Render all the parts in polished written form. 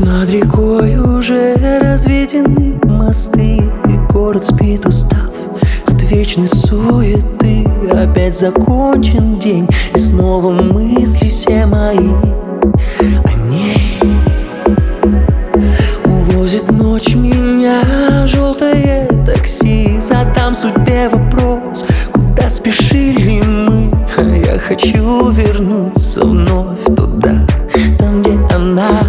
Над рекой уже разведены мосты, и город спит, устав от вечной суеты. Опять закончен день, и снова мысли все мои о ней. Увозит ночь меня желтое такси. Задам судьбе вопрос, куда спешили мы. А я хочу вернуться вновь туда, там, где она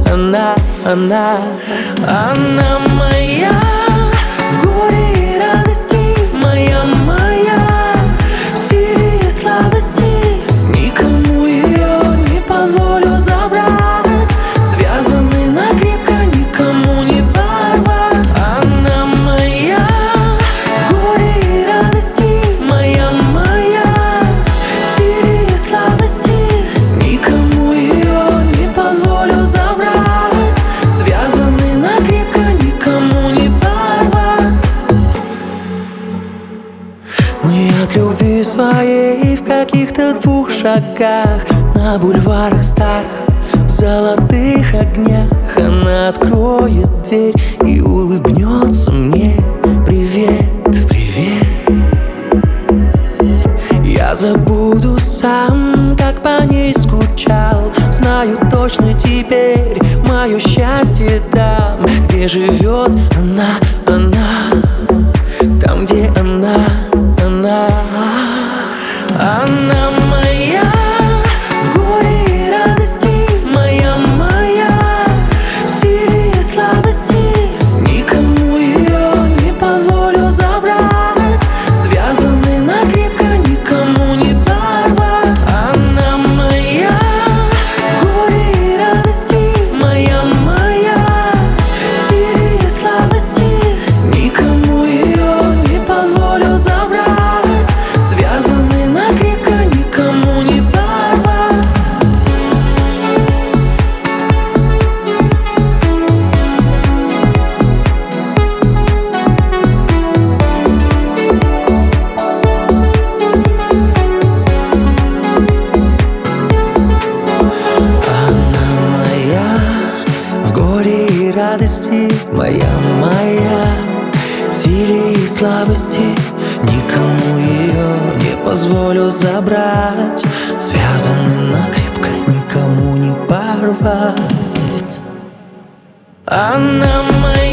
моя. В горе и радости моя, в силе и слабости. Никому ее не позволю забрать. Связаны накрепко, никому не порвать. Она моя. В горе и радости моя, в силе и слабости. Никому ее не позволю забрать. Связаны накрепко, никому не порвать. Мы от любви своей в каких-то 2 шагах. На бульварах старых, в золотых огнях. Она откроет дверь и улыбнется мне. Привет, привет. Я забуду сам, как по ней скучал. Знаю точно теперь, мое счастье там, где живет она. Там, где она моя. В горе и радости моя, в силе и слабости. Никому ее не позволю забрать. Связаны накрепко, никому не порвать. Она моя. В горе и радости моя, в силе и слабости. Никому ее не позволю забрать. Связаны накрепко, никому не порвать. Она моя. В горе и радости моя, в силе и слабости. Никому ее не позволю забрать. Связаны накрепко, никому не порвать. Она моя.